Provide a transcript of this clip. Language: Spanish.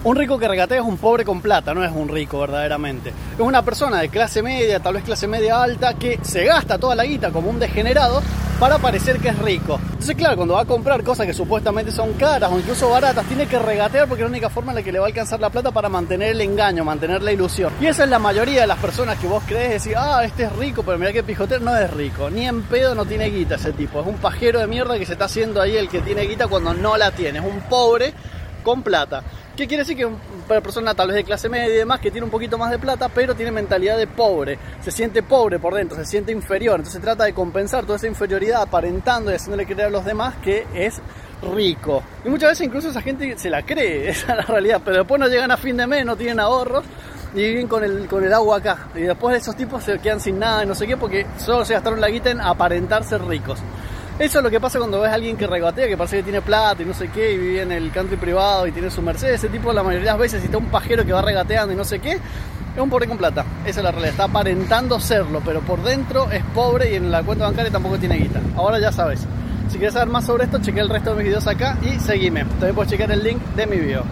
Un rico que regatea es un pobre con plata, no es un rico verdaderamente. Es una persona de clase media, tal vez clase media alta, que se gasta toda la guita como un degenerado para parecer que es rico. Entonces, claro, cuando va a comprar cosas que supuestamente son caras o incluso baratas, tiene que regatear porque es la única forma en la que le va a alcanzar la plata para mantener el engaño, mantener la ilusión. Y esa es la mayoría de las personas que vos crees decir, este es rico, pero mirá que pijotero. No es rico, ni en pedo no tiene guita ese tipo. Es un pajero de mierda que se está haciendo ahí el que tiene guita cuando no la tiene. Es un pobre con plata. ¿Qué quiere decir? Que una persona tal vez de clase media y demás que tiene un poquito más de plata, pero tiene mentalidad de pobre, se siente pobre por dentro, se siente inferior, entonces trata de compensar toda esa inferioridad aparentando y haciéndole creer a los demás que es rico. Y muchas veces incluso esa gente se la cree, esa es la realidad, pero después no llegan a fin de mes, no tienen ahorros y viven con el agua acá. Y después esos tipos se quedan sin nada y no sé qué porque solo se gastaron la guita en aparentar ser ricos. Eso es lo que pasa cuando ves a alguien que regatea, que parece que tiene plata y no sé qué, y vive en el country privado y tiene su Mercedes. Ese tipo la mayoría de las veces, si está un pajero que va regateando y no sé qué, es un pobre con plata. Esa es la realidad, está aparentando serlo, pero por dentro es pobre y en la cuenta bancaria tampoco tiene guita. Ahora ya sabes. Si quieres saber más sobre esto, chequea el resto de mis videos acá y seguime. También puedes chequear el link de mi video.